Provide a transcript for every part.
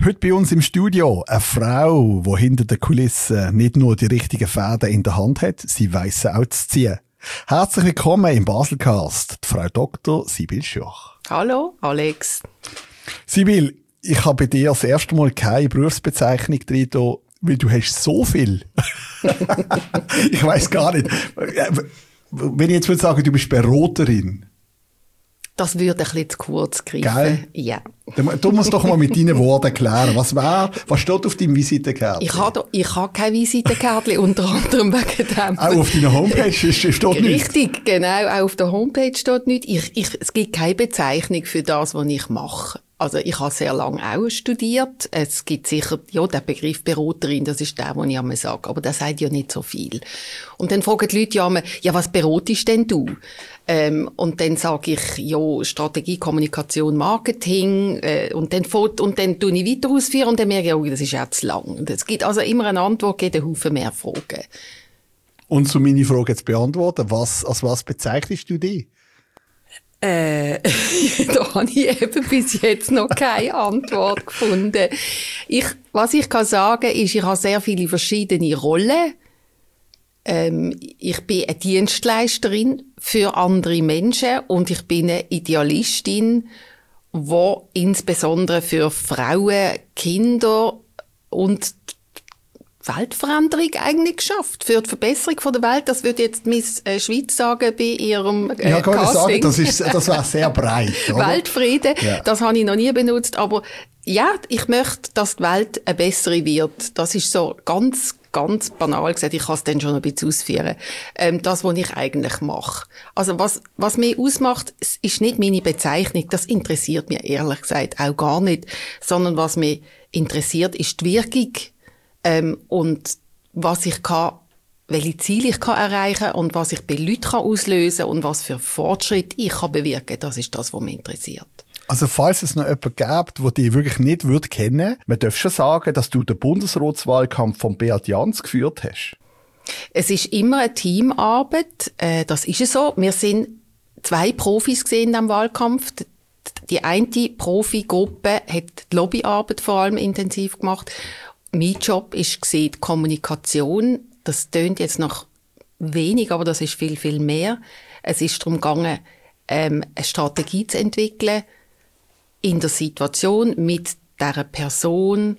Heute bei uns im Studio eine Frau, die hinter den Kulissen nicht nur die richtigen Fäden in der Hand hat, sie weiss sie auch zu ziehen. Herzlich willkommen im Baselcast, die Frau Dr. Sibylle Schürch. Hallo, Alex. Sibylle, ich habe bei dir das erste Mal keine Berufsbezeichnung drin, weil du hast so viel. Ich weiss gar nicht. Wenn ich jetzt würde sagen, du bist Beraterin. Das würde ein bisschen zu kurz greifen. Geil. Ja. Du musst doch mal mit deinen Worten erklären. Was steht auf deinem Visitenkärtchen? Ich habe keine Visitenkärtchen, unter anderem wegen dem. Auch auf deiner Homepage steht nichts? Richtig, genau. Auch auf der Homepage steht nichts. Es gibt keine Bezeichnung für das, was ich mache. Also ich habe sehr lange auch studiert. Es gibt sicher, ja, der Begriff Beraterin, das ist der, den ich einmal sage. Aber der sagt ja nicht so viel. Und dann fragen die Leute ja immer, ja, was beratest denn du? Und dann sage ich, ja, Strategie, Kommunikation, Marketing, und dann tue ich weiter ausführen und dann merke ich, ja, das ist ja zu lang. Und es gibt also immer eine Antwort, gibt einen Haufen mehr Fragen. Und um meine Frage zu beantworten, als was bezeichnest du dich? Da habe ich eben bis jetzt noch keine Antwort gefunden. Was ich kann sagen, ist, ich habe sehr viele verschiedene Rollen. Ich bin eine Dienstleisterin für andere Menschen und ich bin eine Idealistin, die insbesondere für Frauen, Kinder und Weltveränderung eigentlich schafft. Für die Verbesserung von der Welt, das würde jetzt Miss Schweiz sagen bei ihrem Casting. Ja, kann ich sagen, das wäre sehr breit. Oder? Weltfrieden, ja. Das habe ich noch nie benutzt, aber ja, ich möchte, dass die Welt eine bessere wird. Das ist so ganz banal gesagt, ich kann es dann schon ein bisschen ausführen. Das, was ich eigentlich mache. Also was mich ausmacht, ist nicht meine Bezeichnung, das interessiert mich ehrlich gesagt auch gar nicht, sondern was mich interessiert, ist die Wirkung. Und was ich kann, welche Ziele ich kann erreichen und was ich bei Leuten auslösen kann und was für Fortschritte ich kann bewirken, das ist das, was mich interessiert. Also falls es noch jemanden gibt, der dich wirklich nicht kennen würde, man darf schon sagen, dass du den Bundesratswahlkampf von Beat Jans geführt hast. Es ist immer eine Teamarbeit, das ist es so. Wir sind 2 Profis gesehen in diesem Wahlkampf. Die eine Profigruppe hat die Lobbyarbeit vor allem intensiv gemacht. Mein Job ist die Kommunikation. Das tönt jetzt noch wenig, aber das ist viel, viel mehr. Es ist darum gegangen, eine Strategie zu entwickeln in der Situation mit dieser Person.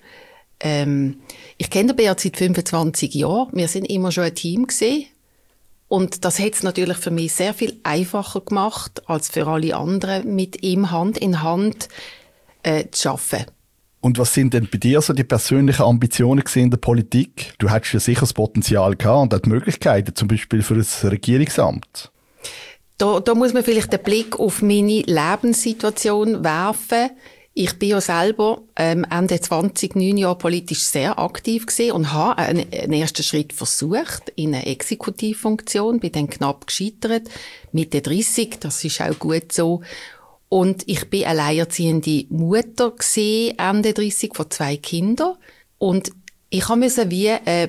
Ich kenne den Beat seit 25 Jahren. Wir sind immer schon ein Team gewesen. Und das hat es natürlich für mich sehr viel einfacher gemacht, als für alle anderen, mit ihm Hand in Hand zu arbeiten. Und was sind denn bei dir so die persönlichen Ambitionen in der Politik? Du hättest ja sicher das Potenzial gehabt und auch die Möglichkeiten, zum Beispiel für ein Regierungsamt. Da muss man vielleicht den Blick auf meine Lebenssituation werfen. Ich bin ja selber Ende 20, 9 Jahre politisch sehr aktiv gewesen und habe einen ersten Schritt versucht in eine Exekutivfunktion, bin dann knapp gescheitert, Mitte 30, das ist auch gut so. Und ich bin alleinerziehende Mutter gewesen, Ende 30, von 2 Kindern. Und ich musste eine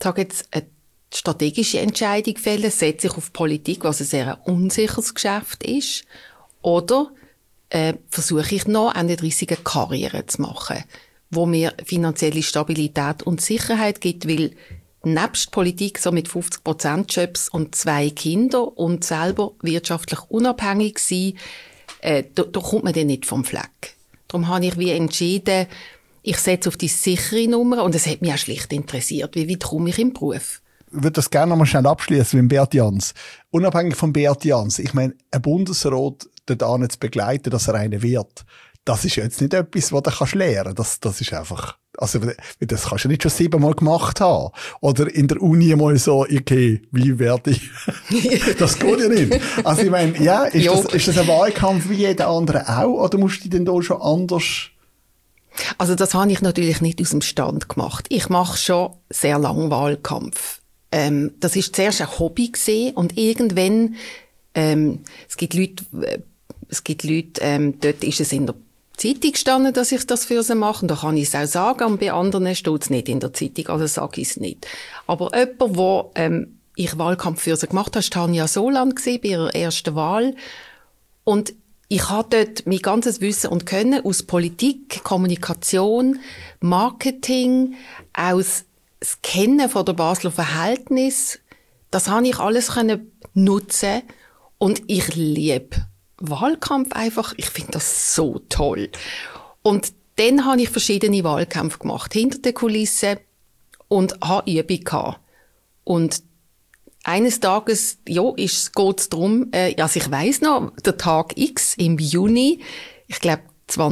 strategische Entscheidung fällen, setze ich auf Politik, was ein sehr unsicheres Geschäft ist, oder versuche ich noch Ende 30 eine Karriere zu machen, wo mir finanzielle Stabilität und Sicherheit gibt, weil nebst Politik so mit 50% Jobs und 2 Kinder und selber wirtschaftlich unabhängig sein, da kommt man dann nicht vom Fleck. Darum habe ich wie entschieden, ich setze auf die sichere Nummer und es hat mich auch schlicht interessiert, wie weit komme ich im Beruf. Ich würde das gerne noch mal schnell abschließen mit Beat Jans. Unabhängig von Beat Jans, ich meine, ein Bundesrat dort zu begleiten, dass er einer wird, das ist jetzt nicht etwas, was du lernen kannst. Das ist einfach, also das kannst du nicht schon 7-mal gemacht haben. Oder in der Uni mal so, okay, wie werde ich? Das geht ja nicht. Also ich meine, ja, ist das ein Wahlkampf wie jeder andere auch, oder musst du dich denn da schon anders? Also das habe ich natürlich nicht aus dem Stand gemacht. Ich mache schon sehr lange Wahlkampf. Das ist zuerst ein Hobby gewesen und irgendwann, es gibt Leute, dort ist es in der Zeitung gestanden, dass ich das für sie mache. Und da kann ich es auch sagen. Und bei anderen steht es nicht in der Zeitung, also sage ich es nicht. Aber jemand, wo ich Wahlkampf für sie gemacht habe, war Tanja Soland bei ihrer ersten Wahl. Und ich habe dort mein ganzes Wissen und Können aus Politik, Kommunikation, Marketing, aus das Kennen von der Basler Verhältnis, das habe ich alles können nutzen und ich liebe Wahlkampf einfach. Ich finde das so toll. Und dann habe ich verschiedene Wahlkämpfe gemacht, hinter den Kulissen und habe Übung gehabt. Und eines Tages, geht es darum, also ich weiss noch, der Tag X im Juni, ich glaube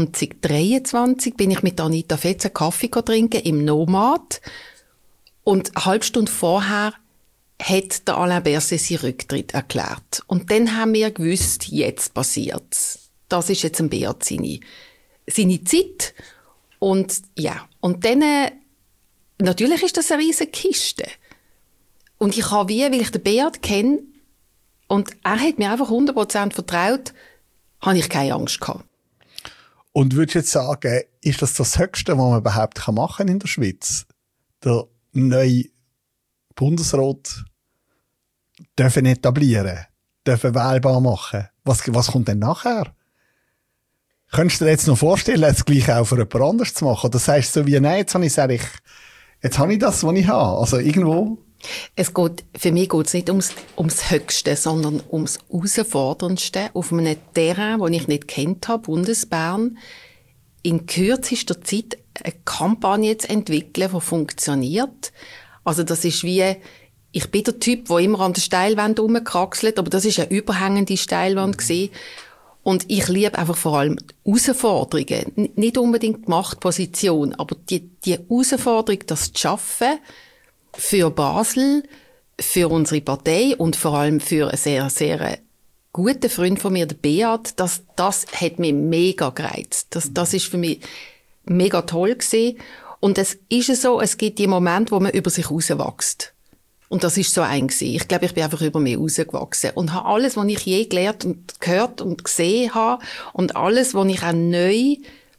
2023, bin ich mit Anita Fetz einen Kaffee trinken im Nomad. Und eine halbe Stunde vorher hat der Alain Berset seinen Rücktritt erklärt. Und dann haben wir gewusst, jetzt passiert's. Das ist jetzt ein Beat seine Zeit. Und ja, und dann, natürlich ist das eine riesige Kiste. Und ich habe weil ich den Beat kenne, und er hat mir einfach 100% vertraut, habe ich keine Angst gehabt. Und würdest du jetzt sagen, ist das Höchste, was man überhaupt machen kann in der Schweiz? Der neue Bundesrat dürfen etablieren, dürfen wählbar machen. Was kommt denn nachher? Könntest du dir jetzt noch vorstellen, es gleich auch für jemand anderes zu machen? Oder sagst du so wie, nein, jetzt habe ich das, was ich habe. Also irgendwo. Für mich geht es nicht ums Höchste, sondern ums Herausforderndste auf einem Terrain, das ich nicht kennt habe, Bundesbern, in kürzester Zeit eine Kampagne zu entwickeln, die funktioniert. Also das ist wie, ich bin der Typ, der immer an der Steilwand rumkraxelt, aber das ist eine überhängende Steilwand gewesen. Und ich liebe einfach vor allem Herausforderungen. Nicht unbedingt die Machtposition, aber die Herausforderung, das zu schaffen, für Basel, für unsere Partei und vor allem für einen sehr, sehr guten Freund von mir, der Beat, das hat mich mega gereizt. Das ist für mich mega toll gewesen. Und es ist so, es gibt die Momente, wo man über sich rauswächst. Und das ist so ein gewesen. Ich glaube, ich bin einfach über mich rausgewachsen und habe alles, was ich je gelernt und gehört und gesehen habe und alles, was ich auch neu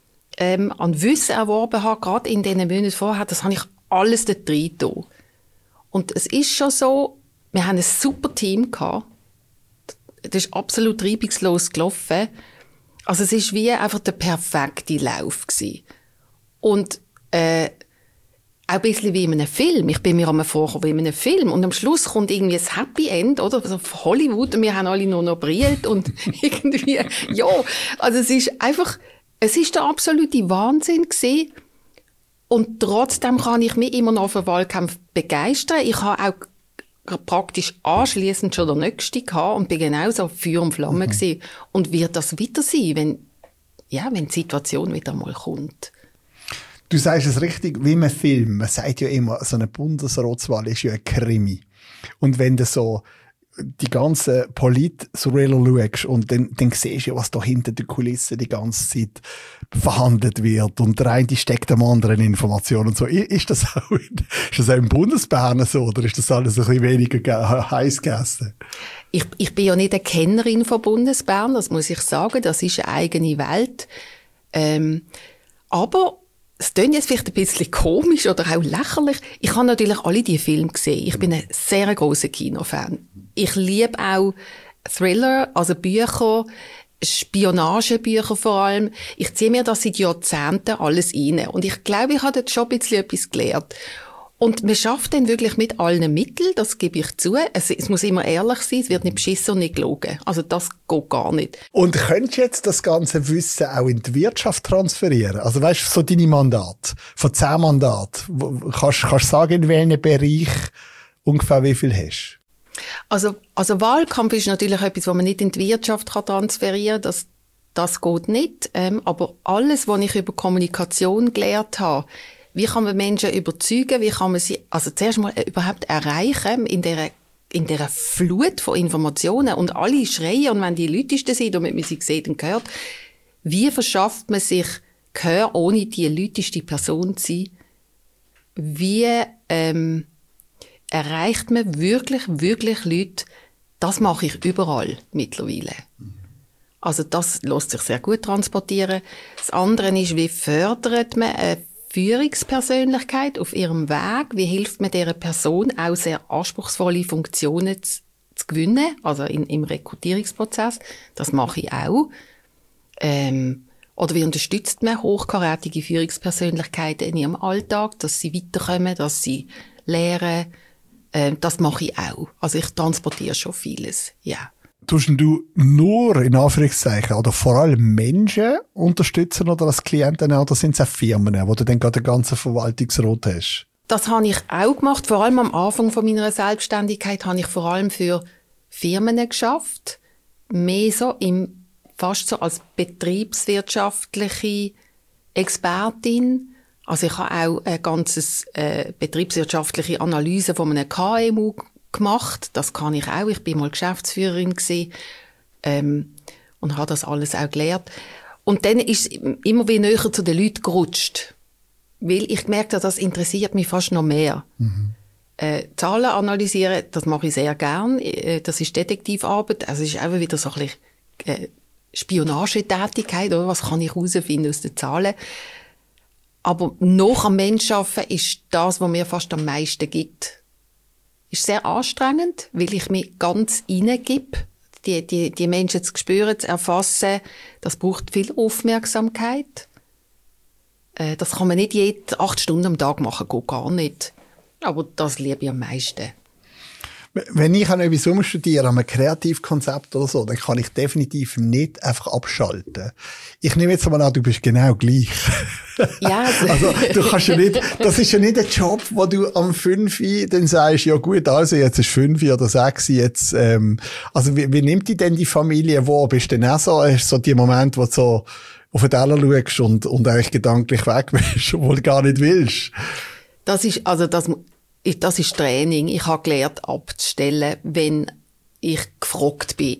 an Wissen erworben habe, gerade in diesen Monaten vorher, das habe ich alles dort rein getan. Und es ist schon so, wir haben ein super Team gehabt. Das ist absolut reibungslos gelaufen. Also es ist wie einfach der perfekte Lauf gewesen. Und auch ein bisschen wie in einem Film. Ich bin mir einmal vorgekommen wie in einem Film. Und am Schluss kommt irgendwie ein Happy End, oder? Also Hollywood, und wir haben alle nur noch brillt und irgendwie, ja. Also es ist der absolute Wahnsinn gewesen. Und trotzdem kann ich mich immer noch für Wahlkampf begeistern. Ich habe auch praktisch anschliessend schon der Nächste gehabt und bin genauso Feuer und Flamme gewesen. Und wird das wieder sein, wenn die Situation wieder mal kommt. Du sagst es richtig, wie im Film. Man sagt ja immer, so eine Bundesratswahl ist ja ein Krimi. Und wenn du so die ganze Polit-Thriller schaust und dann siehst du ja, was da hinter den Kulissen die ganze Zeit verhandelt wird und der eine steckt am anderen Informationen und so. Ist das auch im Bundesbern so oder ist das alles ein bisschen weniger heiß gegessen? Ich bin ja nicht eine Kennerin von Bundesbern, das muss ich sagen. Das ist eine eigene Welt. Aber es klingt jetzt vielleicht ein bisschen komisch oder auch lächerlich. Ich habe natürlich alle die Filme gesehen. Ich bin ein sehr grosser Kinofan. Ich liebe auch Thriller, also Bücher, Spionagebücher vor allem. Ich ziehe mir das seit Jahrzehnten alles rein. Und ich glaube, ich habe dort schon ein bisschen etwas gelernt. Und man schafft dann wirklich mit allen Mitteln, das gebe ich zu. Es muss immer ehrlich sein, es wird nicht beschissen und nicht gelogen. Also das geht gar nicht. Und könntest du jetzt das ganze Wissen auch in die Wirtschaft transferieren? Also weißt du, so deine Mandate, von 10 Mandaten, kannst du sagen, in welchem Bereich ungefähr wie viel hast? Also Wahlkampf ist natürlich etwas, was man nicht in die Wirtschaft transferieren kann. Das geht nicht. Aber alles, was ich über Kommunikation gelernt habe, wie kann man Menschen überzeugen? Wie kann man sie, also zuerst mal überhaupt erreichen in dieser Flut von Informationen und alle schreien und wenn die Leute sind und man sie sieht und hört, wie verschafft man sich Gehör, ohne die lauteste Person zu sein? Wie erreicht man wirklich, wirklich Leute? Das mache ich überall mittlerweile. Also das lässt sich sehr gut transportieren. Das andere ist, wie fördert man Führungspersönlichkeit auf ihrem Weg, wie hilft man dieser Person auch sehr anspruchsvolle Funktionen zu gewinnen, also im Rekrutierungsprozess, das mache ich auch. Oder wie unterstützt man hochkarätige Führungspersönlichkeiten in ihrem Alltag, dass sie weiterkommen, dass sie lernen. Das mache ich auch. Also ich transportiere schon vieles, ja. Tust du nur, in Anführungszeichen, oder vor allem Menschen unterstützen oder als Klienten, oder sind es auch Firmen, wo du dann gerade den ganzen Verwaltungsrat hast? Das habe ich auch gemacht. Vor allem am Anfang von meiner Selbstständigkeit habe ich vor allem für Firmen geschafft. Mehr so fast so als betriebswirtschaftliche Expertin. Also ich habe auch eine ganze betriebswirtschaftliche Analyse von einem KMU gemacht. Das kann ich auch. Ich bin mal Geschäftsführerin gewesen, und habe das alles auch gelernt. Und dann ist es immer wieder näher zu den Leuten gerutscht. Weil ich gemerkt habe, das interessiert mich fast noch mehr. Zahlen analysieren, das mache ich sehr gern. Das ist Detektivarbeit. Also es ist einfach wieder so ein bisschen Spionagetätigkeit, oder? Was kann ich herausfinden aus den Zahlen? Aber noch am Mensch arbeiten ist das, was mir fast am meisten gibt. Ist sehr anstrengend, weil ich mich ganz reingebe. Die Menschen zu spüren, zu erfassen, das braucht viel Aufmerksamkeit. Das kann man nicht 8 Stunden am Tag machen, geht gar nicht. Aber das liebe ich am meisten. Wenn ich an etwas umstudiere, an einem Kreativkonzept oder so, dann kann ich definitiv nicht einfach abschalten. Ich nehme jetzt mal an, du bist genau gleich. Ja. Also, du kannst ja nicht, das ist ja nicht ein Job, wo du am 5 Uhr dann sagst, ja gut, also jetzt ist 5 Uhr oder 6 Uhr jetzt, also wie nimmt die denn die Familie wahr? Bist du denn auch so, hast so die Momente, wo du so auf den Teller schaust und eigentlich gedanklich weg bist, obwohl du gar nicht willst? Das ist Training. Ich habe gelernt, abzustellen, wenn ich gefragt bin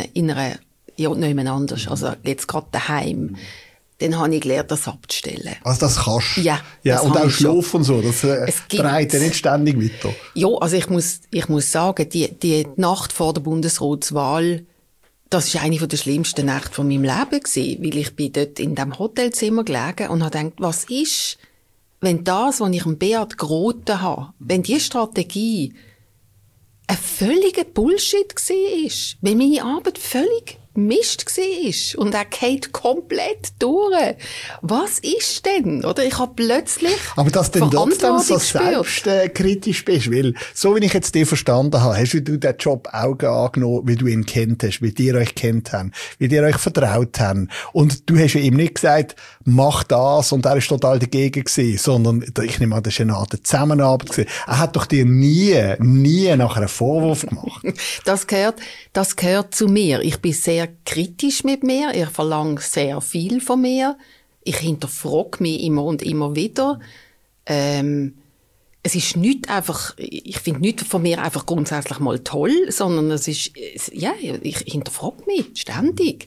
jemand anders. Also jetzt gerade daheim. Dann habe ich gelernt, das abzustellen. Also das kannst du? Ja. Ja, und auch Schlaf und so, das treibt ja nicht ständig weiter. Ja, also ich muss sagen, die Nacht vor der Bundesratswahl, das war eine der schlimmsten Nächte von meinem Leben gewesen, weil ich bin dort in diesem Hotelzimmer gelegen und habe gedacht, was ist, wenn das, was ich am Beat geraten habe, wenn die Strategie ein völliger Bullshit war, wenn meine Arbeit völlig Mist war und er geht komplett durch. Was ist denn? Oder ich habe plötzlich aber dass du dann trotzdem so selbstkritisch bist, weil, so wie ich jetzt dich verstanden habe, hast du den Job auch angenommen, wie du ihn kennt hast, wie die euch kennt haben, wie die euch vertraut haben. Und du hast ja ihm nicht gesagt, mach das, und er ist total dagegen gewesen, sondern ich nehme an, das ist eine Art Zusammenarbeit gewesen. Er hat doch dir nie nachher einen Vorwurf gemacht. Das gehört zu mir. Ich bin sehr kritisch mit mir. Ich verlange sehr viel von mir. Ich hinterfrage mich immer und immer wieder. Es ist nicht einfach, ich finde nichts von mir einfach grundsätzlich mal toll, sondern es ist, ja, ich hinterfrage mich ständig.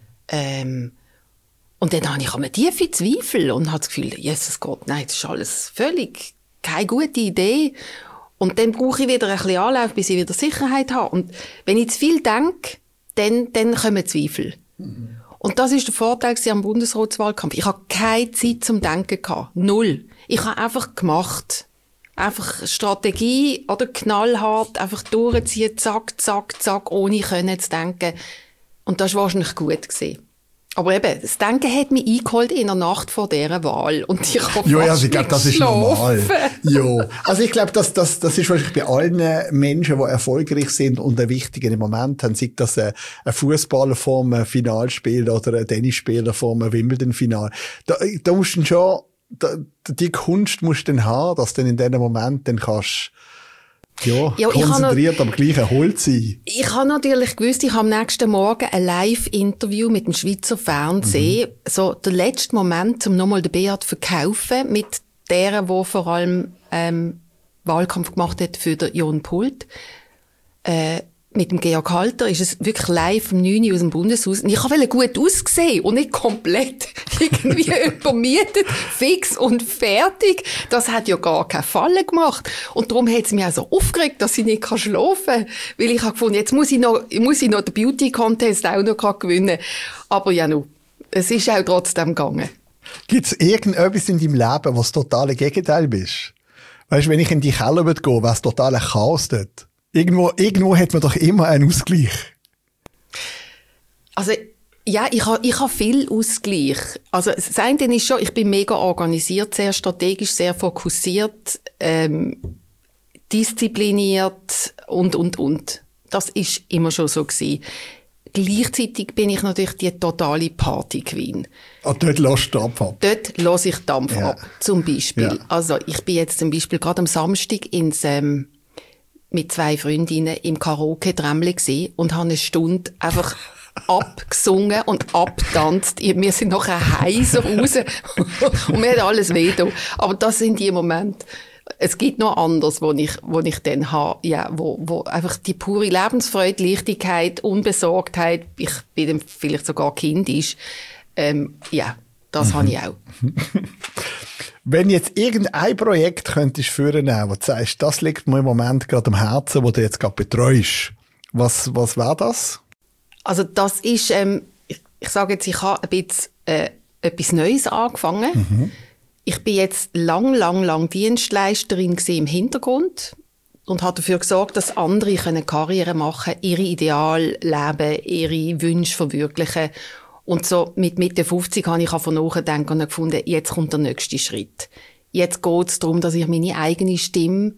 Und dann habe ich eine tiefe Zweifel und habe das Gefühl, Jesus Gott, nein, das ist alles völlig keine gute Idee. Und dann brauche ich wieder ein bisschen Anlauf, bis ich wieder Sicherheit habe. Und wenn ich zu viel denke, dann kommen Zweifel. Und das ist der Vorteil am Bundesratswahlkampf. Ich habe keine Zeit zum Denken gehabt. 0. Ich habe einfach gemacht. Einfach Strategie oder knallhart, einfach durchziehen, zack, zack, zack, ohne können zu denken. Und das war wahrscheinlich gut gewesen. Aber eben, das Denken hat mich eingeholt in der Nacht vor dieser Wahl. Und ich habe also ich glaube, das ist normal. Ja. Also ich glaube, das ist wahrscheinlich bei allen Menschen, die erfolgreich sind und einen wichtigen Moment haben, sei das ein Fußballer vor einem Finalspiel oder ein Tennisspieler vor einem Wimbledon-Final. Da musst du schon, die Kunst musst du dann haben, dass du dann in diesem Moment dann kannst, konzentriert, aber gleich erholt sein. Ich habe natürlich gewusst, ich habe am nächsten Morgen ein Live-Interview mit dem Schweizer Fernsehen. So der letzte Moment, um nochmal den Beat zu verkaufen, mit der vor allem Wahlkampf gemacht hat für den Jon Pult. Mit dem Georg Halter ist es wirklich live um 9 Uhr aus dem Bundeshaus. Und ich wollte gut aussehen und nicht komplett irgendwie übermietet, fix und fertig. Das hat ja gar keinen Fall gemacht. Und darum hat es mich auch so aufgeregt, dass ich nicht schlafen kann. Weil ich habe gefunden, jetzt muss ich noch den Beauty-Contest auch noch gewinnen. Aber ja, es ist auch trotzdem gegangen. Gibt es irgendetwas in deinem Leben, was total Gegenteil bist? Weißt du, wenn ich in die Keller gehe, wäre es total ein Chaos dort. Irgendwo hat man doch immer einen Ausgleich. Also, Ja, ich ha viel Ausgleich. Also, das eine ist schon, ich bin mega organisiert, sehr strategisch, sehr fokussiert, diszipliniert und. Das ist immer schon so gewesen. Gleichzeitig bin ich natürlich die totale Party-Queen. Ah, dort lässt du Dampf ab? Dort lasse ich Dampf ab, zum Beispiel. Ja. Also, ich bin jetzt zum Beispiel gerade am Samstag mit 2 Freundinnen im Karaoke-Drämmli gewesen und habe eine Stunde einfach abgesungen und abgetanzt. Wir sind nachher heiser raus und mir hat alles weh da. Aber das sind die Momente. Es gibt noch anderes, wo ich dann habe, ja, wo einfach die pure Lebensfreude, Leichtigkeit, Unbesorgtheit, ich bin dann vielleicht sogar kindisch, ja, das habe ich auch. Wenn jetzt irgendein Projekt könntest führen, wo du sagst, das liegt mir im Moment gerade am Herzen, wo du jetzt gerade betreust, was wäre das? Also das ist, ich sage jetzt, ich habe ein bisschen etwas Neues angefangen. Mhm. Ich bin jetzt lang Dienstleisterin im Hintergrund und habe dafür gesorgt, dass andere Karriere machen können, ihre Ideale leben, ihre Wünsche verwirklichen. Und so mit Mitte 50 habe ich von nachdenken und gefunden, jetzt kommt der nächste Schritt. Jetzt geht es darum, dass ich meine eigene Stimme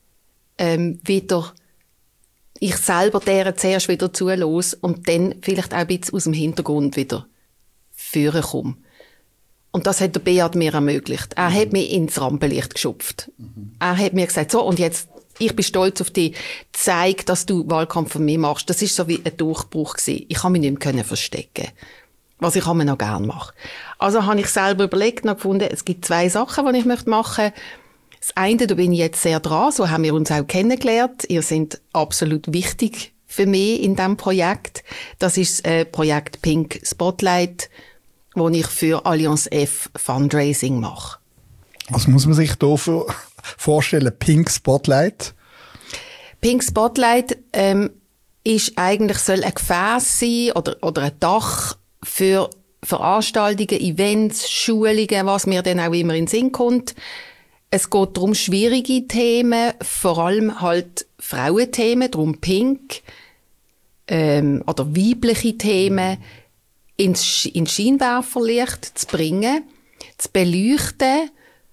wieder, ich selber deren zuerst wieder zulasse und dann vielleicht auch ein bisschen aus dem Hintergrund wieder führen komme. Und das hat der Beat mir ermöglicht. Er hat mich ins Rampenlicht geschupft. Er hat mir gesagt, so, und jetzt, ich bin stolz auf dich, zeig, dass du Wahlkampf von mir machst. Das ist so wie ein Durchbruch gewesen. Ich kann mich nicht mehr verstecken. Was ich noch gerne mache. Also habe ich selber überlegt und gefunden, es gibt 2 Sachen, die ich machen möchte. Das eine, da bin ich jetzt sehr dran, so haben wir uns auch kennengelernt. Ihr seid absolut wichtig für mich in diesem Projekt. Das ist das Projekt Pink Spotlight, wo ich für Allianz F Fundraising mache. Was muss man sich da vorstellen? Pink Spotlight? Pink Spotlight ist eigentlich, soll ein Gefäß sein oder ein Dach für Veranstaltungen, Events, Schulungen, was mir dann auch immer in den Sinn kommt. Es geht darum, schwierige Themen, vor allem halt Frauenthemen, darum Pink, oder weibliche Themen, ins Scheinwerferlicht zu bringen, zu beleuchten,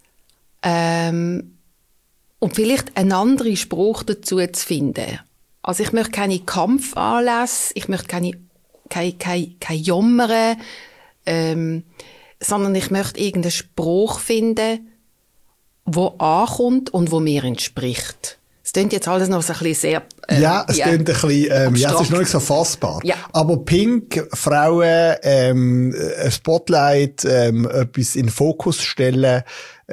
und vielleicht einen anderen Spruch dazu zu finden. Also ich möchte keine Kampfanlässe, ich möchte keine Jammern, sondern ich möchte irgendeinen Spruch finden, der ankommt und wo mir entspricht. Es klingt jetzt alles noch so ein bisschen sehr... ja, es klingt ein bisschen... ja, es ist noch nicht so fassbar. Ja. Aber Pink, Frauen, ein Spotlight, etwas in den Fokus stellen,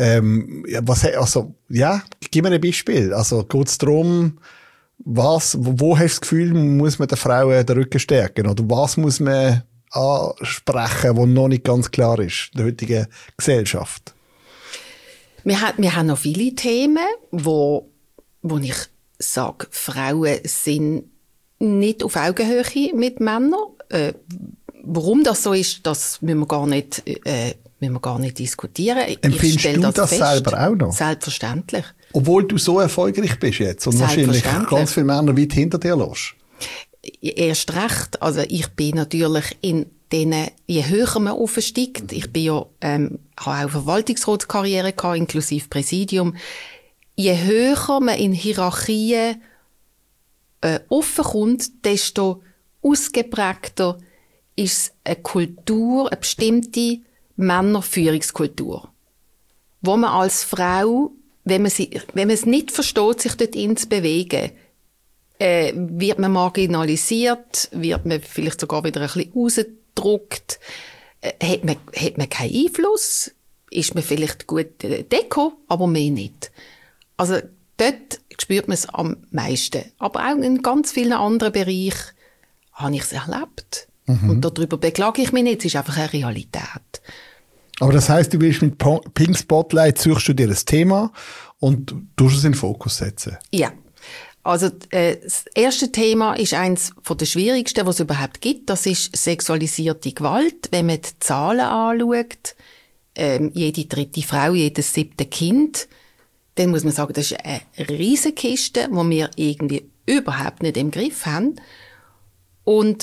gib mir ein Beispiel. Also geht's darum, wo hast du das Gefühl, muss man den Frauen den Rücken stärken? Oder was muss man ansprechen, was noch nicht ganz klar ist in der heutigen Gesellschaft? Wir haben noch viele Themen, wo ich sage, Frauen sind nicht auf Augenhöhe mit Männern. Warum das so ist, das müssen wir gar nicht diskutieren. Empfindest du das selber auch noch? Selbstverständlich. Obwohl du so erfolgreich bist jetzt und wahrscheinlich ganz viele Männer weit hinter dir lässt. Erst recht. Also ich bin natürlich in denen, je höher man aufsteigt, ich bin ja, habe auch Verwaltungsratskarriere gehabt, inklusive Präsidium, je höher man in Hierarchien offen kommt, desto ausgeprägter ist eine Kultur, eine bestimmte Männerführungskultur, wo man als Frau, wenn man es nicht versteht, sich dorthin zu bewegen, wird man marginalisiert, wird man vielleicht sogar wieder ein bisschen rausgedrückt, hat man keinen Einfluss, ist man vielleicht gut Deko, aber mehr nicht. Also dort spürt man es am meisten. Aber auch in ganz vielen anderen Bereichen habe ich es erlebt. Mhm. Und darüber beklage ich mich nicht, es ist einfach eine Realität. Aber das heisst, du willst mit Pink Spotlight suchst du dir das Thema und tust es in den Fokus setzen? Ja. Also das erste Thema ist eines der schwierigsten, was es überhaupt gibt. Das ist sexualisierte Gewalt. Wenn man die Zahlen anschaut, jede 3. Frau, jedes 7. Kind, dann muss man sagen, das ist eine Riesenkiste, die wir irgendwie überhaupt nicht im Griff haben. Und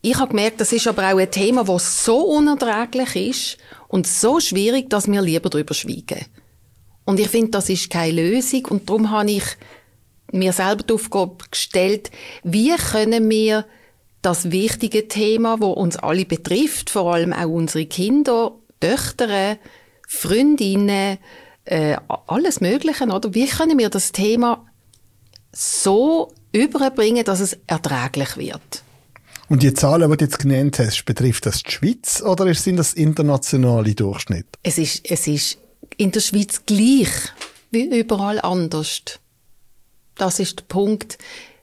Ich habe gemerkt, das ist aber auch ein Thema, das so unerträglich ist und so schwierig, dass wir lieber darüber schweigen. Und ich finde, das ist keine Lösung. Und darum habe ich mir selber die Aufgabe gestellt, wie können wir das wichtige Thema, das uns alle betrifft, vor allem auch unsere Kinder, Töchter, Freundinnen, alles Mögliche, oder? Wie können wir das Thema so überbringen, dass es erträglich wird? Und die Zahlen, die du jetzt genannt hast, betrifft das die Schweiz oder sind das internationale Durchschnitt? Es ist in der Schweiz gleich wie überall anders. Das ist der Punkt.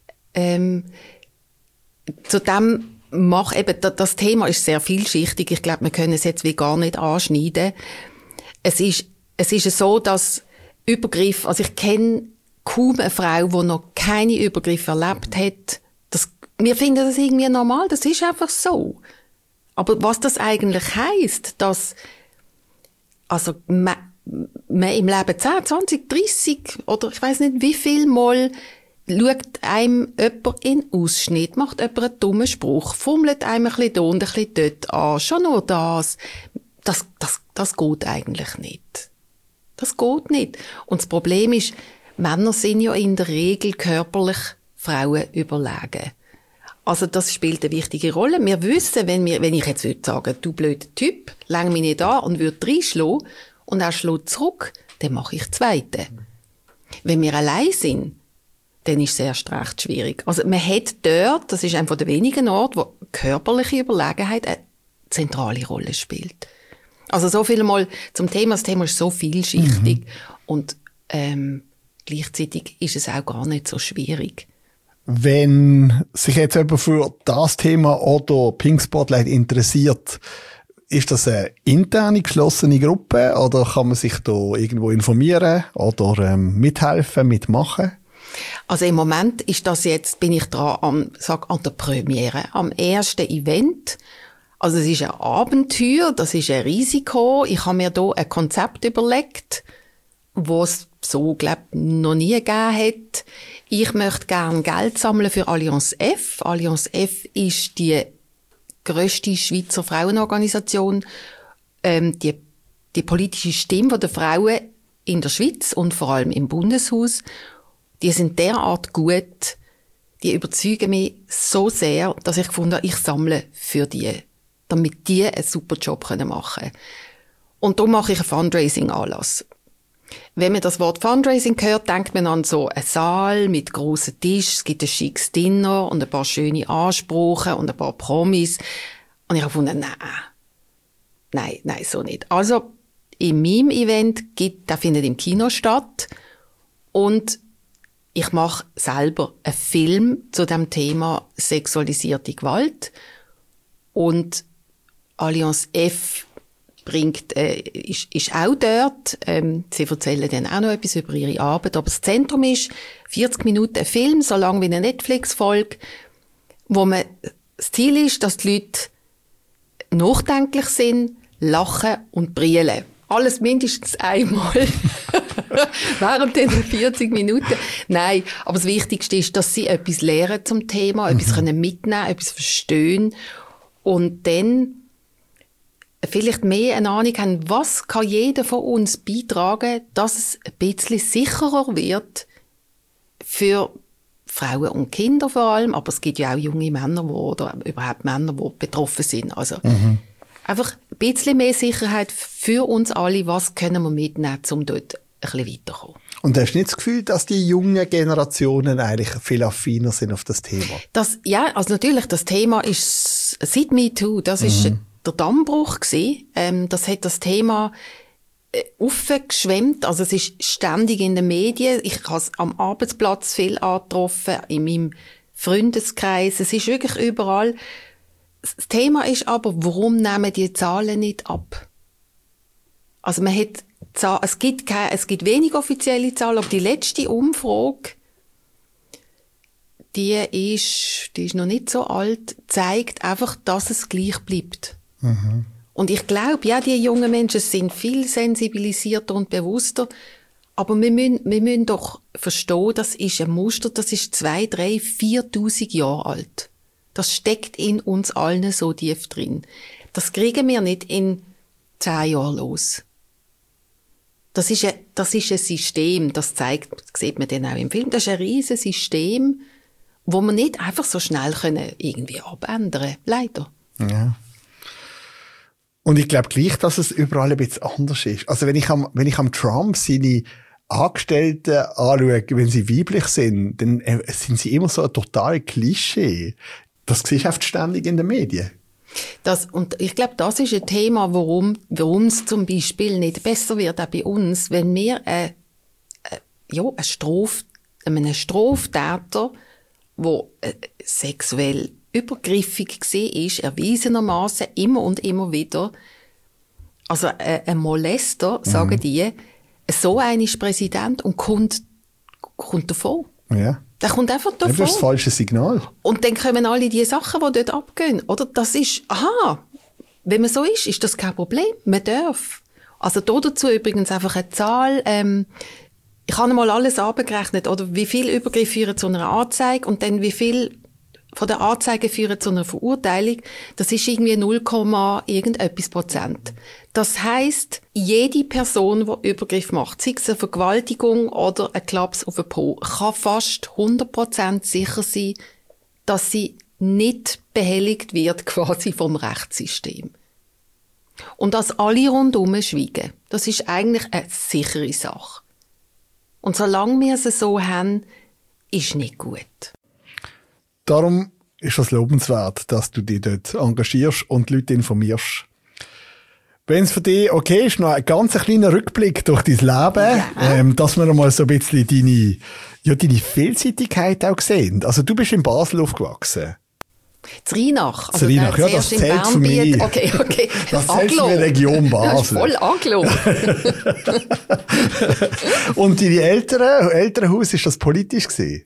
Zudem das Thema ist sehr vielschichtig. Ich glaube, wir können es jetzt wie gar nicht anschneiden. Es ist so, dass Übergriffe, also ich kenne kaum eine Frau, die noch keine Übergriffe erlebt hat. Wir finden das irgendwie normal, das ist einfach so. Aber was das eigentlich heisst, dass also man im Leben 10, 20, 30 oder ich weiss nicht wie viel Mal schaut einem jemand in den Ausschnitt, macht jemand einen dummen Spruch, fummelt einem ein bisschen da und ein bisschen dort an. Schon nur das. Das geht eigentlich nicht. Das geht nicht. Und das Problem ist, Männer sind ja in der Regel körperlich Frauen überlegen. Also das spielt eine wichtige Rolle. Wir wissen, wenn ich jetzt würde sagen, du blöder Typ, läng mich nicht an und würde reinschlagen und er schlägt zurück, dann mache ich Zweite. Wenn wir allein sind, dann ist es erst recht schwierig. Also man hat dort, das ist einer der wenigen Orte, wo körperliche Überlegenheit eine zentrale Rolle spielt. Also so viel mal zum Thema. Das Thema ist so vielschichtig und gleichzeitig ist es auch gar nicht so schwierig. Wenn sich jetzt jemand für das Thema oder Pink Spotlight interessiert, ist das eine interne, geschlossene Gruppe oder kann man sich da irgendwo informieren oder mithelfen, mitmachen? Also im Moment ist das jetzt, bin ich dran an der Premiere, am ersten Event. Also es ist ein Abenteuer, das ist ein Risiko. Ich habe mir hier ein Konzept überlegt, das es so, glaube ich, noch nie gegeben hat. Ich möchte gerne Geld sammeln für Allianz F. Allianz F ist die grösste Schweizer Frauenorganisation, die politische Stimme der Frauen in der Schweiz und vor allem im Bundeshaus. Die sind derart gut, die überzeugen mich so sehr, dass ich gefunden habe, ich sammle für die, damit die einen super Job machen können. Und darum mache ich einen Fundraising-Anlass. Wenn man das Wort Fundraising hört, denkt man an so einen Saal mit grossen Tisch, es gibt ein schickes Dinner und ein paar schöne Ansprachen und ein paar Promis. Und ich habe gefunden, nein, so nicht. Also, in meinem Event der findet im Kino statt und ich mache selber einen Film zu dem Thema sexualisierte Gewalt und Allianz F ist auch dort. Sie erzählen dann auch noch etwas über ihre Arbeit. Aber das Zentrum ist 40 Minuten ein Film, so lang wie eine Netflix-Folge, das Ziel ist, dass die Leute nachdenklich sind, lachen und brüllen. Alles mindestens einmal. Während den 40 Minuten. Nein, aber das Wichtigste ist, dass sie etwas lernen zum Thema, etwas können mitnehmen, etwas verstehen und dann vielleicht mehr eine Ahnung haben, was kann jeder von uns beitragen, dass es ein bisschen sicherer wird für Frauen und Kinder vor allem, aber es gibt ja auch junge Männer, oder überhaupt Männer, die betroffen sind. Also einfach ein bisschen mehr Sicherheit für uns alle, was können wir mitnehmen, um dort ein bisschen weiterzukommen. Und hast du nicht das Gefühl, dass die jungen Generationen eigentlich viel affiner sind auf das Thema? Ja, also natürlich, das Thema ist seit MeToo, das ist der Dammbruch gewesen. Das hat das Thema aufgeschwemmt. Also es ist ständig in den Medien. Ich habe es am Arbeitsplatz viel angetroffen, in meinem Freundeskreis. Es ist wirklich überall. Das Thema ist aber, warum nehmen die Zahlen nicht ab? Also es gibt wenig offizielle Zahlen, aber die letzte Umfrage, die ist noch nicht so alt, zeigt einfach, dass es gleich bleibt. Und ich glaube, ja, die jungen Menschen sind viel sensibilisierter und bewusster, aber wir müssen doch verstehen, das ist ein Muster, das ist 2.000, 3.000, 4.000 Jahre alt. Das steckt in uns allen so tief drin. Das kriegen wir nicht in 10 Jahren los. Das ist ein System, das sieht man dann auch im Film, das ist ein riesiges System, wo wir nicht einfach so schnell irgendwie abändern können. Leider. Ja. Und ich glaube gleich, dass es überall ein bisschen anders ist. Also wenn ich am Trump seine Angestellten anschaue, wenn sie weiblich sind, dann sind sie immer so ein total Klischee. Das siehst du oft ständig in den Medien. Und ich glaube, das ist ein Thema, warum es zum Beispiel nicht besser wird, auch bei uns, wenn wir einen Straftäter, der sexuell übergriffig war, erwiesenermaßen immer und immer wieder, also ein Molester, sagen die, so einer ist Präsident und kommt davon. Ja. Der kommt einfach davon. Das ist das falsche Signal. Und dann kommen alle die Sachen, die dort abgehen. Oder das ist, wenn man so ist das kein Problem. Man darf. Also dazu übrigens einfach eine Zahl. Ich habe mal alles abgerechnet, oder wie viel Übergriffe führen zu einer Anzeige und dann wie viel von der Anzeige führen zu einer Verurteilung. Das ist irgendwie 0, irgendetwas Prozent. Das heisst, jede Person, die Übergriff macht, sei es eine Vergewaltigung oder ein Klaps auf den Po, kann fast 100% sicher sein, dass sie nicht behelligt wird quasi vom Rechtssystem. Und dass alle rundherum schweigen, das ist eigentlich eine sichere Sache. Und solange wir es so haben, ist nicht gut. Darum ist es lobenswert, dass du dich dort engagierst und die Leute informierst. Wenn es für dich okay ist, noch ein ganz kleiner Rückblick durch dein Leben, ja. Dass wir mal so ein bisschen deine Vielseitigkeit auch sehen. Also du bist in Basel aufgewachsen. Zrinach. Also Zrinach, ja, das zählt für mich. Okay. Das zählt für die Region Basel. Das ist voll angelogen. Und deine Elternhaus, ist das politisch gewesen?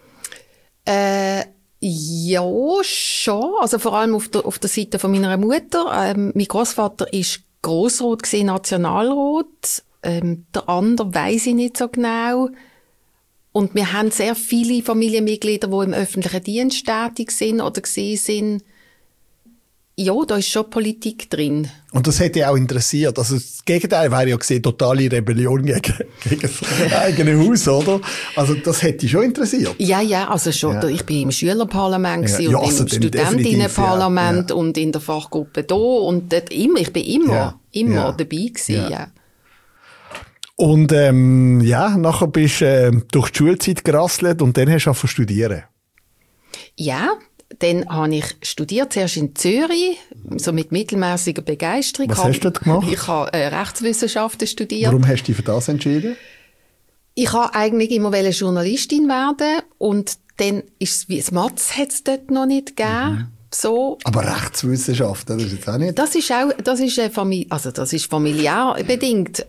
Ja, schon. Also vor allem auf der Seite von meiner Mutter. Mein Großvater ist Grossrat gewesen, Nationalrat. Der andere weiss ich nicht so genau. Und wir haben sehr viele Familienmitglieder, die im öffentlichen Dienst tätig sind oder gesehen sind. Ja, da ist schon Politik drin. Und das hätte dich auch interessiert. Also das Gegenteil wäre ja gesehen, totale Rebellion gegen das eigene Haus, oder? Also das hätte dich schon interessiert. Ja, also schon. Ja. Ich bin im Schülerparlament und also im Studentinnenparlament und in der Fachgruppe da und dort ich bin immer dabei gewesen, ja. Und nachher bist du durch die Schulzeit gerasselt und dann hast du angefangen zu studieren. Ja, dann habe ich studiert, zuerst in Zürich, so mit mittelmäßiger Begeisterung. Was hast du dort gemacht? Ich habe Rechtswissenschaften studiert. Warum hast du dich für das entschieden? Ich wollte eigentlich immer Journalistin werden und dann ist es wie das Matz hat es dort noch nicht gegeben. So. Aber Rechtswissenschaften, das ist jetzt auch nicht. Das ist familiär bedingt.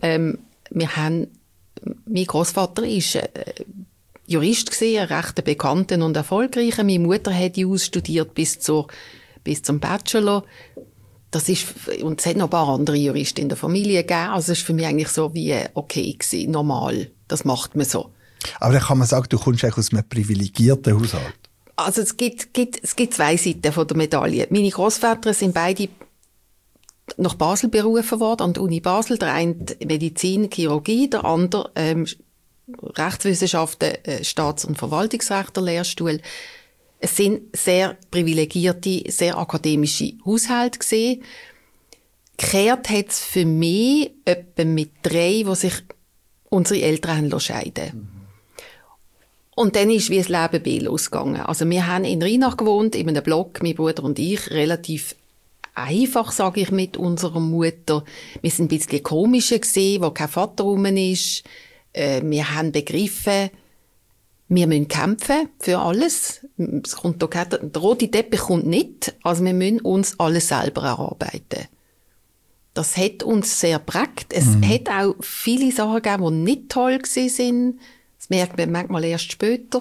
Mein Großvater ist Jurist gewesen, ein recht bekannter und erfolgreicher. Meine Mutter hat Jus studiert bis zum Bachelor. Und es hat noch ein paar andere Juristen in der Familie gegeben. Also es war für mich eigentlich so wie okay gewesen, normal. Das macht man so. Aber dann kann man sagen, du kommst eigentlich aus einem privilegierten Haushalt. Also es gibt zwei Seiten von der Medaille. Meine Großväter sind beide nach Basel berufen worden, an der Uni Basel. Der eine Medizin, Chirurgie, der andere Rechtswissenschaften, Staats- und Verwaltungsrecht, der Lehrstuhl. Es sind sehr privilegierte, sehr akademische Haushalte gewesen. Gekehrt hat es für mich etwa mit 3, wo sich unsere Eltern haben scheiden. Und dann ist wie das Leben B losgegangen. Also wir haben in Rheinach gewohnt, in einem Block, mein Bruder und ich, relativ einfach, sage ich, mit unserer Mutter. Wir sind ein bisschen komische gesehen, wo kein Vater rum ist. Wir haben begriffen, wir müssen kämpfen für alles. Es kommt doch der rote Teppich kommt nicht, also wir müssen uns alles selber erarbeiten. Das hat uns sehr geprägt. Es hat auch viele Sachen gegeben, die nicht toll waren. Das merkt man manchmal erst später.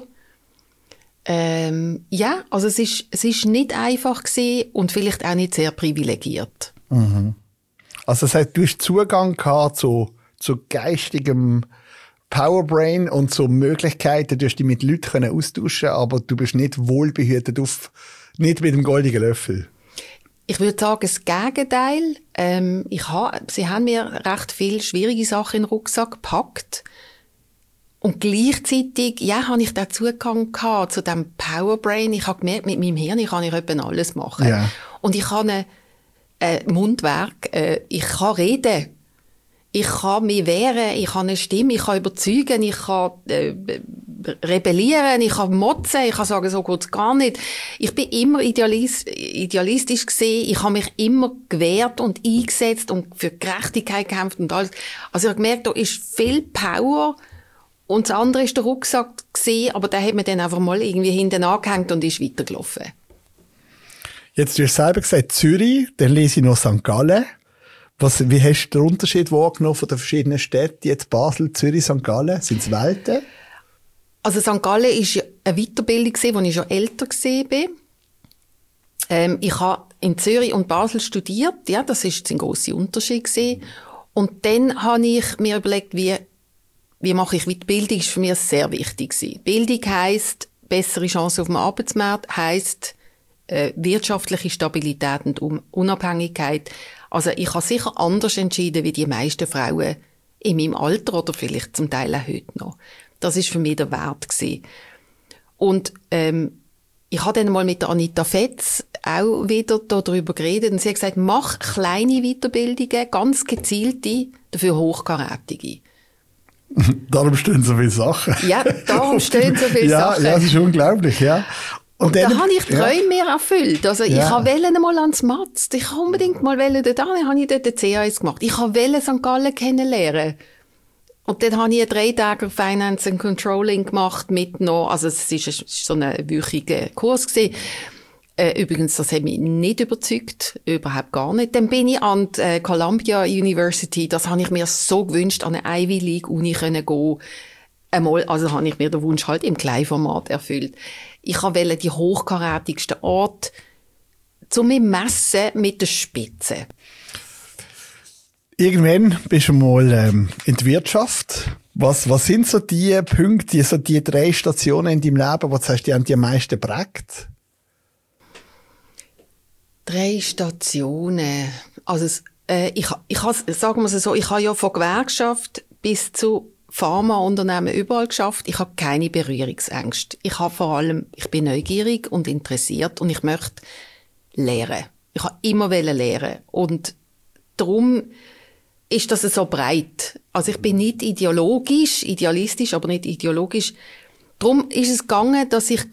Also es ist nicht einfach gewesen und vielleicht auch nicht sehr privilegiert. Also das heißt, du hast Zugang gehabt zu geistigem Powerbrain und zu Möglichkeiten, du hast dich mit Leuten austauschen, aber du bist nicht wohlbehütet Nicht mit dem goldenen Löffel. Ich würde sagen, das Gegenteil. Sie haben mir recht viele schwierige Sachen in den Rucksack gepackt. Und gleichzeitig, habe ich den Zugang gehabt zu diesem Powerbrain. Ich habe gemerkt, mit meinem Hirn kann ich etwa alles machen. Ja. Und ich habe ein Mundwerk, ich kann reden. Ich kann mich wehren, ich habe eine Stimme, ich kann überzeugen, ich kann rebellieren, ich kann motzen, ich kann sagen, so geht's gar nicht. Ich bin immer idealistisch gewesen, ich habe mich immer gewehrt und eingesetzt und für Gerechtigkeit gekämpft und alles. Also ich habe gemerkt, da ist viel Power und das andere ist der Rucksack gewesen, aber der hat mir dann einfach mal irgendwie hinten angehängt und ist weitergelaufen. Jetzt, du hast selber gesagt, Zürich, dann lese ich noch St. Gallen. Wie hast du den Unterschied wahrgenommen von den verschiedenen Städten, jetzt Basel, Zürich, St. Gallen? Sind es Welten? Also St. Gallen war eine Weiterbildung, als ich schon älter war. Ich habe in Zürich und Basel studiert, ja, das war ein grosser Unterschied gewesen. Und dann habe ich mir überlegt, wie mache ich Weiterbildung, ist für mich sehr wichtig gewesen. Bildung heisst, bessere Chancen auf dem Arbeitsmarkt, heisst, wirtschaftliche Stabilität und Unabhängigkeit. Also ich habe sicher anders entschieden wie die meisten Frauen in meinem Alter oder vielleicht zum Teil auch heute noch. Das ist für mich der Wert gewesen. Und ich habe dann mal mit der Anita Fetz auch wieder darüber geredet und sie hat gesagt, mach kleine Weiterbildungen, ganz gezielte, dafür hochkarätige. Darum stehen so viele Sachen. Ja, darum stehen so viele Sachen. Ja, das ist unglaublich, ja. Und da habe ich Träume mehr erfüllt. Also ich wollte mal ans Matz. Ich wollte unbedingt mal dort hin, habe ich dort den CAS gemacht. Ich wollte St. Gallen kennenlernen. Und dann habe ich einen 3-Tage Finance and Controlling gemacht mit noch, also es ist so ein wöchiger Kurs gewesen. Übrigens, das hat mich nicht überzeugt. Überhaupt gar nicht. Dann bin ich an die Columbia University. Das habe ich mir so gewünscht, an eine Ivy League Uni gehen. Einmal, also habe ich mir den Wunsch halt im Kleinformat erfüllt. Ich wollte die hochkarätigsten Orte zu mir messen mit der Spitze. Irgendwann bist du mal in der Wirtschaft. Was sind so die Punkte, so die 3 Stationen in deinem Leben, wo du sagst, die haben dich am meisten geprägt? 3 Stationen. Also sagen wir es so, ich habe ja von Gewerkschaft bis zu Pharmaunternehmen überall geschafft. Ich habe keine Berührungsängste. Ich bin neugierig und interessiert und ich möchte lernen. Ich habe immer lernen. Und darum ist das so breit. Also ich bin nicht idealistisch, aber nicht ideologisch. Darum ist es gegangen, dass ich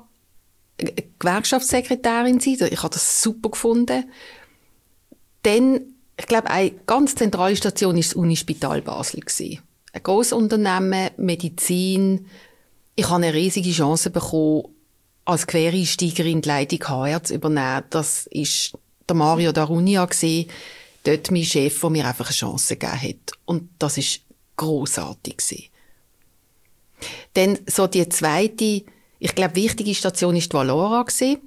Gewerkschaftssekretärin sein. Ich habe das super gefunden. Dann, ich glaube, eine ganz zentrale Station war das Unispital Basel gewesen. Ein grosses Unternehmen, Medizin. Ich habe eine riesige Chance bekommen, als Quereinsteigerin die Leitung HR zu übernehmen. Das war der Mario Darunia gewesen. Dort mein Chef, der mir einfach eine Chance gegeben hat. Und das war grossartig gewesen. Dann so die zweite, ich glaube, wichtige Station war die Valora gewesen.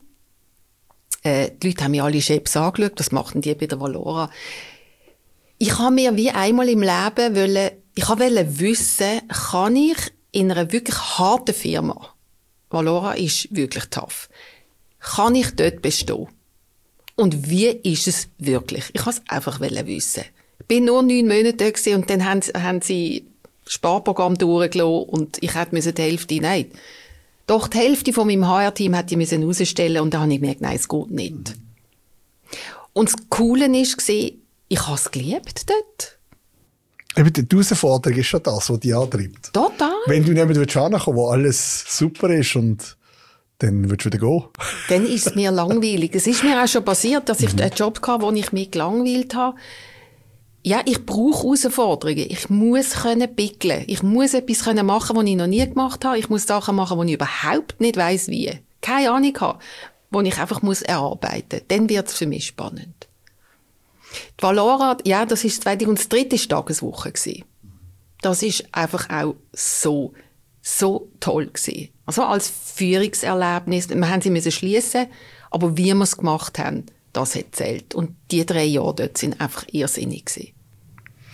Die Leute haben mir alle Chefs angeschaut, was machten die bei der Valora? Ich habe mir wie einmal im Leben wollte wissen, kann ich in einer wirklich harten Firma, Valora ist wirklich tough, kann ich dort bestehen? Und wie ist es wirklich? Ich wollte es einfach wissen. Ich bin nur 9 Monate da gewesen und dann haben sie das Sparprogramm durchgelassen und ich hätte die Hälfte, nein. Doch die Hälfte von meinem HR-Team hätte ich herausstellen und dann habe ich gemerkt, nein, es geht nicht. Und das Coole war, ich habe es geliebt dort. Eben, die Herausforderung ist schon das, was dich antreibt. Total. Wenn du nicht mehr hinkommen, wo alles super ist und dann würdest du wieder gehen. Dann ist es mir langweilig. Es ist mir auch schon passiert, dass ich einen Job hatte, wo ich mich gelangweilt habe. Ja, ich brauche Herausforderungen. Ich muss pickeln. Ich muss etwas machen, was ich noch nie gemacht habe. Ich muss Sachen machen, die ich überhaupt nicht weiss, wie. Keine Ahnung habe. Die ich einfach erarbeiten muss. Dann wird es für mich spannend. Die Valora, ja, das ist das zweite. Und das dritte war Tageswoche. Das ist einfach auch so toll gewesen. Also als Führungserlebnis. Wir haben sie schliessen, aber wie wir es gemacht haben, das hat zählt. Und die 3 Jahre dort sind einfach irrsinnig gewesen.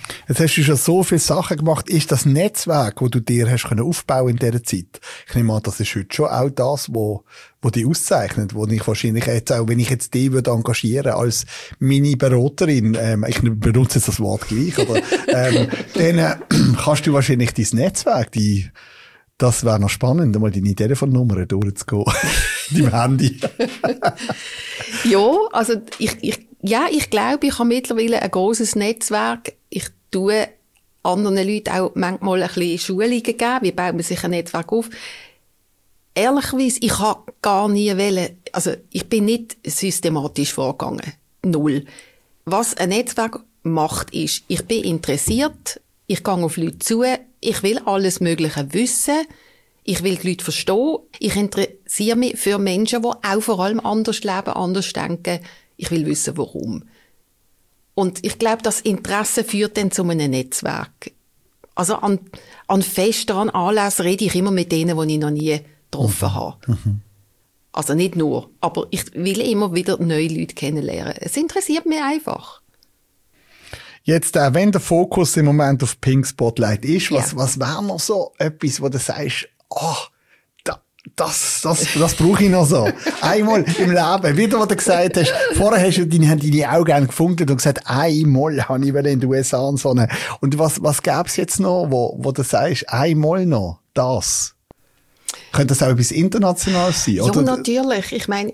Jetzt hast du schon so viele Sachen gemacht. Ist das Netzwerk, das du dir hast aufbauen in dieser Zeit? Ich nehme an, das ist heute schon auch das, wo dich auszeichnet, wo ich wahrscheinlich jetzt auch, wenn ich jetzt dich würde engagieren als meine Beraterin, ich benutze jetzt das Wort gleich, aber, dann kannst du wahrscheinlich dein Netzwerk, das wäre noch spannend, einmal deine Telefonnummer durchzugehen. Deinem Handy. Ja, also ich glaube, ich habe mittlerweile ein grosses Netzwerk. Ich tue anderen Leuten auch manchmal ein bisschen Schulungen geben. Wie baut man sich ein Netzwerk auf? Ehrlicherweise, ich habe gar nie wollen, also ich bin nicht systematisch vorgegangen. Null. Was ein Netzwerk macht, ist, ich bin interessiert, ich gehe auf Leute zu, ich will alles Mögliche wissen, ich will die Leute verstehen, ich interessiere mich für Menschen, die auch vor allem anders leben, anders denken. Ich will wissen, warum. Und ich glaube, das Interesse führt dann zu einem Netzwerk. Also an Festen, an Anlässen rede ich immer mit denen, die ich noch nie getroffen habe. Mhm. Also nicht nur, aber ich will immer wieder neue Leute kennenlernen. Es interessiert mich einfach. Jetzt, wenn der Fokus im Moment auf Pink Spotlight ist, was wäre noch so etwas, wo du sagst, das brauche ich noch so. Einmal im Leben. Wieder, was du gesagt hast, vorher hast du deine Augen gefunden und gesagt, einmal habe ich in den USA und so. Und was gäbe es jetzt noch, wo du sagst, einmal noch das? Könnte das auch etwas Internationales sein? Oder? Ja, natürlich. Ich meine,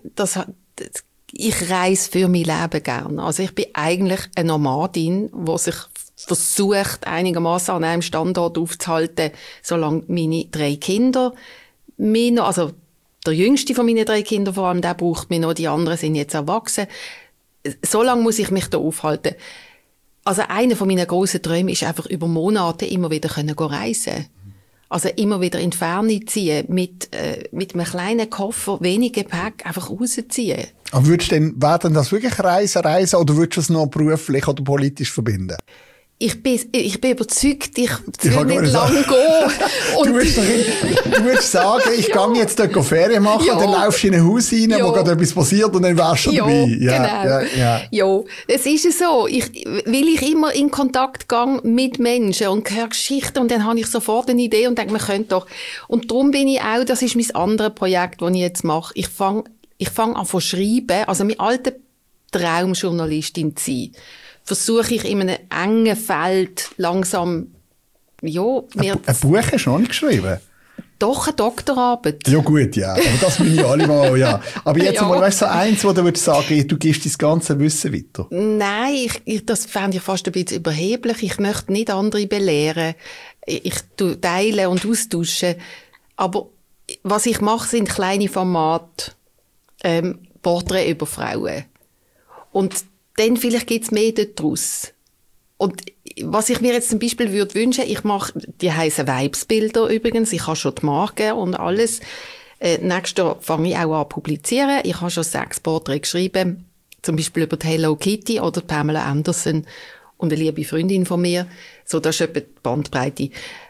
ich reise für mein Leben gerne. Also ich bin eigentlich eine Nomadin, die sich versucht, einigermaßen an einem Standort aufzuhalten, solange meine 3 Kinder also der jüngste von meinen 3 Kindern vor allem, der braucht mich noch, die anderen sind jetzt erwachsen. So lange muss ich mich da aufhalten. Also einer von meinen grossen Träumen ist einfach über Monate immer wieder reisen. Also immer wieder in die Ferne ziehen, mit einem kleinen Koffer, wenig Gepäck, einfach rausziehen. Aber wäre denn das wirklich Reisen, oder würdest du es noch beruflich oder politisch verbinden? Ich bin überzeugt, ich will nicht lange gehen. Und du würdest sagen, ich gehe jetzt dort Ferien machen, ja. Und dann laufst du in ein Haus rein, ja. Wo gerade etwas passiert und dann wärst du dabei. Ja, genau. Ja, es ist so. Weil ich immer in Kontakt gehe mit Menschen und höre Geschichten und dann habe ich sofort eine Idee und denke, man könnte doch. Und darum bin ich auch, das ist mein anderes Projekt, das ich jetzt mache. Ich fange an zu schreiben, also mein alter Traum, Journalistin zu sein. Versuche ich in einem engen Feld langsam, ein Buch hast du noch nicht geschrieben? Doch, eine Doktorarbeit. Ja gut, ja. Aber das bin ich alle mal, ja. Aber jetzt mal, weißt du, so eins, wo du würdest sagen, du gibst dein ganze Wissen weiter. Nein, das fände ich fast ein bisschen überheblich. Ich möchte nicht andere belehren. Ich teile und austauschen. Aber was ich mache, sind kleine Formate, Porträts über Frauen. Und dann vielleicht gibt's mehr daraus. Und was ich mir jetzt zum Beispiel würde wünschen, ich mache, die heissen Vibesbilder übrigens, ich habe schon die Marken und alles. Nächstes Jahr fange ich auch an zu publizieren. Ich habe schon 6 Porträts geschrieben, zum Beispiel über die Hello Kitty oder Pamela Anderson und eine liebe Freundin von mir. So, das ist etwa die Bandbreite.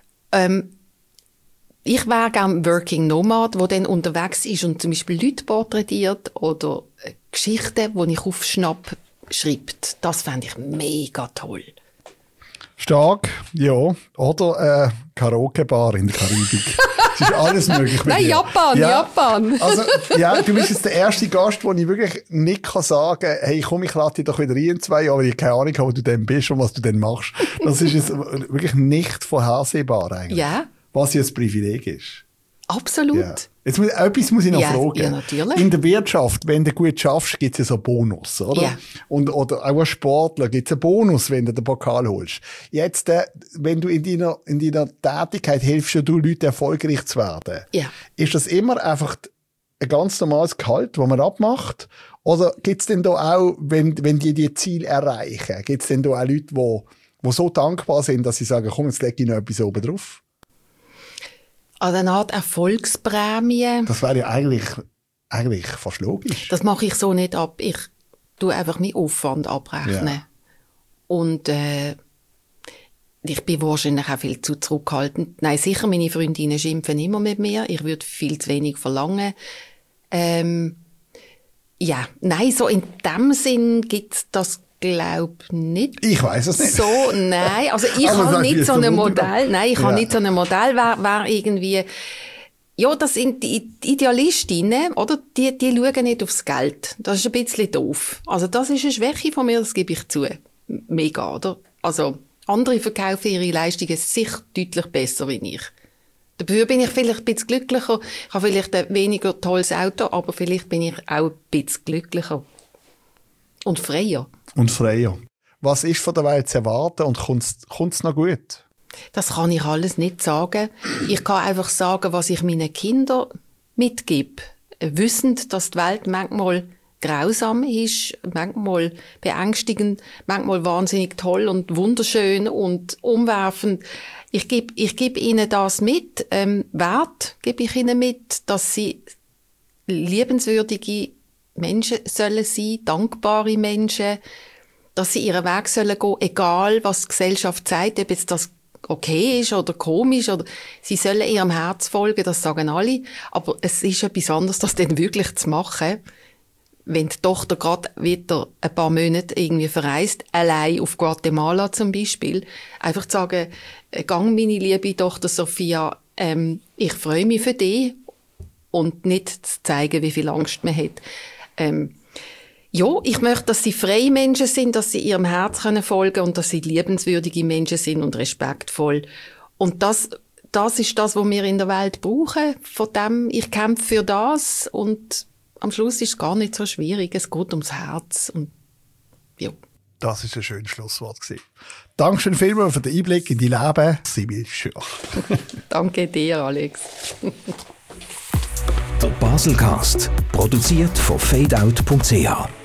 Ich wäre gerne Working Nomad, der dann unterwegs ist und zum Beispiel Leute porträtiert oder Geschichten, die ich aufschnappe, schreibt. Das fände ich mega toll. Stark, ja. Oder Karaoke-Bar in der Karibik. Es ist alles möglich. Nein, Japan. Also, ja, du bist jetzt der erste Gast, wo ich wirklich nicht sagen kann, hey, komm, ich lade dich doch wieder in 2 Jahren, weil ich keine Ahnung habe, wo du dann bist und was du dann machst. Das ist jetzt wirklich nicht vorhersehbar eigentlich. Ja. Was ja ein Privileg ist. Absolut. Ja. Etwas muss ich noch fragen. Ja, natürlich. In der Wirtschaft, wenn du gut schaffst, gibt es ja so Bonus, oder? Ja. Oder auch als Sportler gibt es einen Bonus, wenn du den Pokal holst. Jetzt, wenn du in deiner Tätigkeit hilfst, du Leuten erfolgreich zu werden. Ja. Ist das immer einfach ein ganz normales Gehalt, das man abmacht? Oder gibt es denn da auch, wenn die Ziele erreichen, gibt es denn da auch Leute, die so dankbar sind, dass sie sagen, komm, jetzt lege ich noch etwas oben drauf? Also eine Art Erfolgsprämie. Das wäre ja eigentlich fast logisch. Das mache ich so nicht ab. Ich tue einfach meinen Aufwand abrechnen. Ja. Und ich bin wahrscheinlich auch viel zu zurückhaltend. Nein, sicher, meine Freundinnen schimpfen immer mit mir. Ich würde viel zu wenig verlangen. Ja, nein, so in dem Sinn gibt's das glaube nicht. Ich weiß es nicht. So, nein. Also ich habe nicht so ein Modell. Nein, ich habe nicht so ein Modell. Wer irgendwie, ja, das sind die Idealistinnen, oder? Die schauen nicht aufs Geld. Das ist ein bisschen doof. Also das ist eine Schwäche von mir, das gebe ich zu. Mega, oder? Also andere verkaufen ihre Leistungen sicher deutlich besser wie ich. Dafür bin ich vielleicht ein bisschen glücklicher. Ich habe vielleicht ein weniger tolles Auto, aber vielleicht bin ich auch ein bisschen glücklicher. Und freier. Was ist von der Welt zu erwarten und kommt's noch gut? Das kann ich alles nicht sagen. Ich kann einfach sagen, was ich meinen Kindern mitgebe. Wissend, dass die Welt manchmal grausam ist, manchmal beängstigend, manchmal wahnsinnig toll und wunderschön und umwerfend. Ich gebe ihnen das mit. Wert gebe ich ihnen mit, dass sie liebenswürdige Menschen sollen sein, dankbare Menschen, dass sie ihren Weg sollen gehen, egal was die Gesellschaft sagt, ob jetzt das okay ist oder komisch, oder sie sollen ihrem Herz folgen, das sagen alle, aber es ist etwas anderes, das dann wirklich zu machen, wenn die Tochter gerade wieder ein paar Monate irgendwie verreist, allein auf Guatemala zum Beispiel, einfach zu sagen, gang meine liebe Tochter Sophia, ich freue mich für dich, und nicht zu zeigen, wie viel Angst man hat. Ja, ich möchte, dass sie freie Menschen sind, dass sie ihrem Herz folgen können und dass sie liebenswürdige Menschen sind und respektvoll. Und das ist das, was wir in der Welt brauchen. Von dem, ich kämpfe für das und am Schluss ist es gar nicht so schwierig. Es geht ums Herz. Und, ja. Das ist ein schönes Schlusswort gewesen. Dankeschön vielmals für den Einblick in dein Leben, Sibylle Schür. Danke dir, Alex. Der Baselcast, produziert von fadeout.ch.